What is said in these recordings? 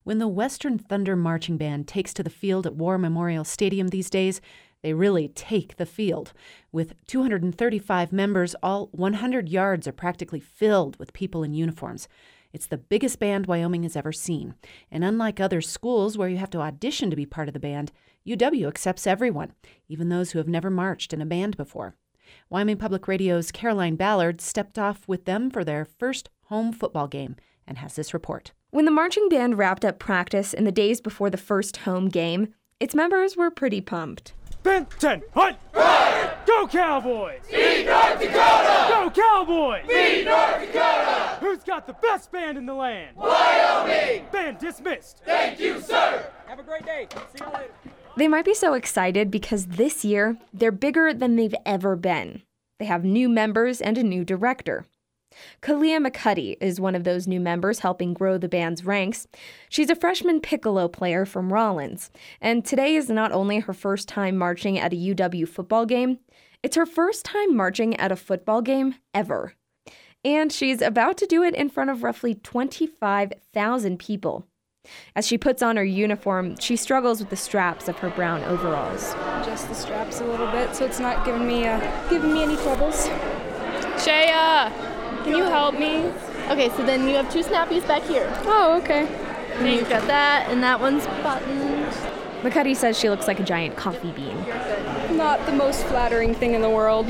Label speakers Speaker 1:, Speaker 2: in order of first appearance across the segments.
Speaker 1: When the Western Thunder Marching Band takes to the field at War Memorial Stadium these days, they really take the field. With 235 members, all 100 yards are practically filled with people in uniforms. It's the biggest band Wyoming has ever seen. And unlike other schools where you have to audition to be part of the band, UW accepts everyone, even those who have never marched in a band before. Wyoming Public Radio's Caroline Ballard stepped off with them for their first home football game and has this report.
Speaker 2: When the marching band wrapped up practice in the days before the first home game, its members were pretty pumped.
Speaker 3: Benton, hunt! Right! Go Cowboys!
Speaker 4: Beat North Dakota!
Speaker 3: Go Cowboys!
Speaker 4: Beat North Dakota!
Speaker 3: Who's got the best band in the land?
Speaker 4: Wyoming!
Speaker 3: Band dismissed.
Speaker 4: Thank you, sir!
Speaker 3: Have a great day. See you later.
Speaker 2: They might be so excited because this year, they're bigger than they've ever been. They have new members and a new director. Kalia McCuddy is one of those new members helping grow the band's ranks. She's a freshman piccolo player from Rollins, and today is not only her first time marching at a UW football game, it's her first time marching at a football game ever. And she's about to do it in front of roughly 25,000 people. As she puts on her uniform, she struggles with the straps of her brown overalls.
Speaker 5: Just the straps a little bit, so it's not giving me any troubles. Shaya, can you help me?
Speaker 6: Okay, so then you have two snappies back here.
Speaker 5: Oh, okay.
Speaker 6: And you've got that, and that one's buttoned.
Speaker 2: McCuddy says she looks like a giant coffee bean.
Speaker 5: Not the most flattering thing in the world.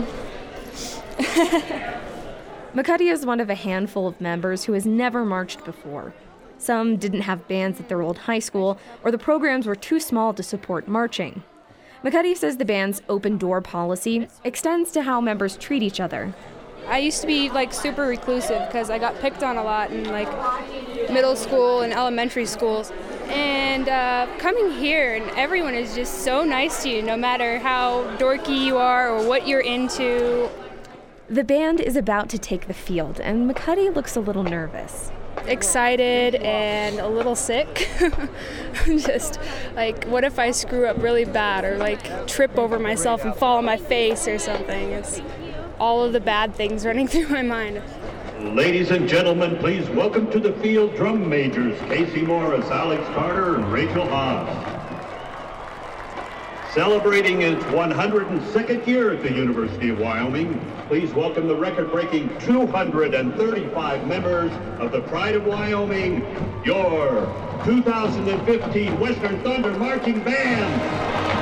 Speaker 2: McCuddy is one of a handful of members who has never marched before. Some didn't have bands at their old high school, or the programs were too small to support marching. McCuddy says the band's open-door policy extends to how members treat each other.
Speaker 5: I used to be super reclusive because I got picked on a lot in middle school and elementary schools. And coming here, and everyone is just so nice to you, no matter how dorky you are or what you're into.
Speaker 2: The band is about to take the field, and McCuddy looks a little nervous.
Speaker 5: Excited and a little sick. Just what if I screw up really bad or trip over myself and fall on my face or something? It's all of the bad things running through my mind.
Speaker 7: Ladies and gentlemen, please welcome to the field drum majors Casey Morris, Alex Carter, and Rachel Haas. Celebrating its 102nd year at the University of Wyoming, please welcome the record-breaking 235 members of the Pride of Wyoming, your 2015 Western Thunder Marching Band.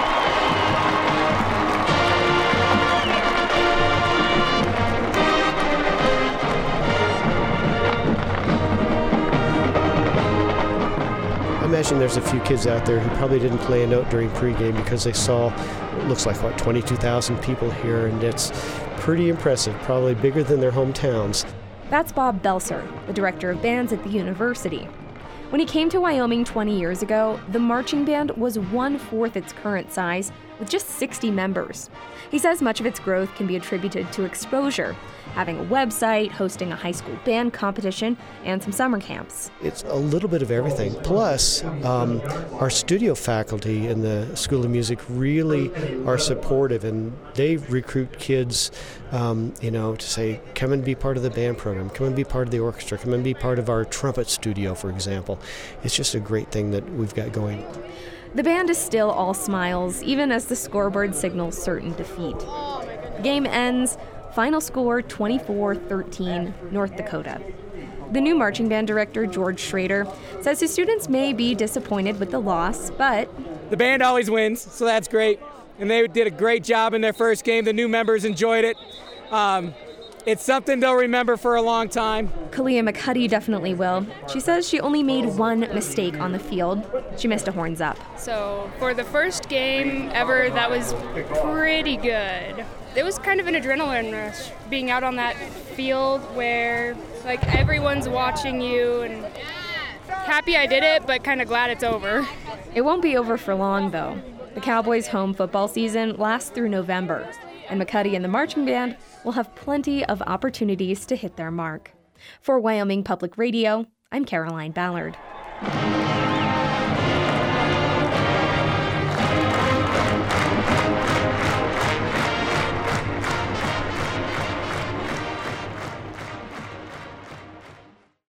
Speaker 8: I imagine there's a few kids out there who probably didn't play a note during pregame because they saw, it looks like, 22,000 people here, and it's pretty impressive, probably bigger than their hometowns.
Speaker 2: That's Bob Belser, the director of bands at the university. When he came to Wyoming 20 years ago, the marching band was 1/4 its current size, with just 60 members. He says much of its growth can be attributed to exposure, having a website, hosting a high school band competition, and some summer camps.
Speaker 8: It's a little bit of everything. Plus, our studio faculty in the School of Music really are supportive, and they recruit kids, to say, come and be part of the band program, come and be part of the orchestra, come and be part of our trumpet studio, for example. It's just a great thing that we've got going.
Speaker 2: The band is still all smiles, even as the scoreboard signals certain defeat. The game ends. Final score 24-13, North Dakota. The new marching band director, George Schrader, says his students may be disappointed with the loss, but
Speaker 3: the band always wins, so that's great. And they did a great job in their first game. The new members enjoyed it. It's something they'll remember for a long time.
Speaker 2: Kalia McCuddy definitely will. She says she only made one mistake on the field. She missed a horns up.
Speaker 5: So for the first game ever, that was pretty good. It was kind of an adrenaline rush, being out on that field where everyone's watching you, and happy I did it, but kind of glad it's over.
Speaker 2: It won't be over for long, though. The Cowboys' home football season lasts through November, and McCuddy and the marching band will have plenty of opportunities to hit their mark. For Wyoming Public Radio, I'm Caroline Ballard.